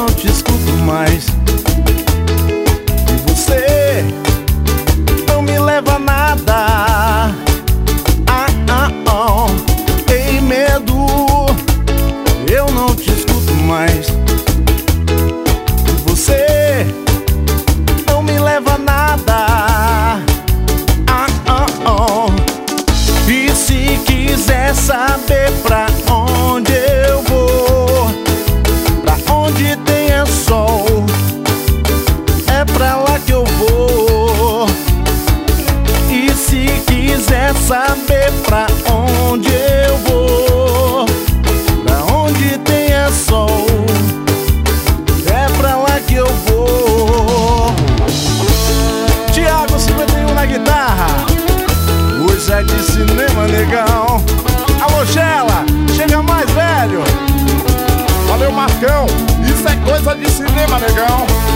não te escuto mais. E você não me leva a nada. Ei, medo, eu não te escuto mais. E você não me leva a nada. E se quiser saber pra onde eu vou, pra onde tenha sol, é pra lá que eu vou. E se quiser saber pra onde eu vou, pra onde tenha sol, é pra lá que eu vou. Thiago 51 na guitarra, hoje é de cinema, negão. Alô, Gela, chega mais, velho. Valeu, Marcão, isso é coisa de cinema, negão.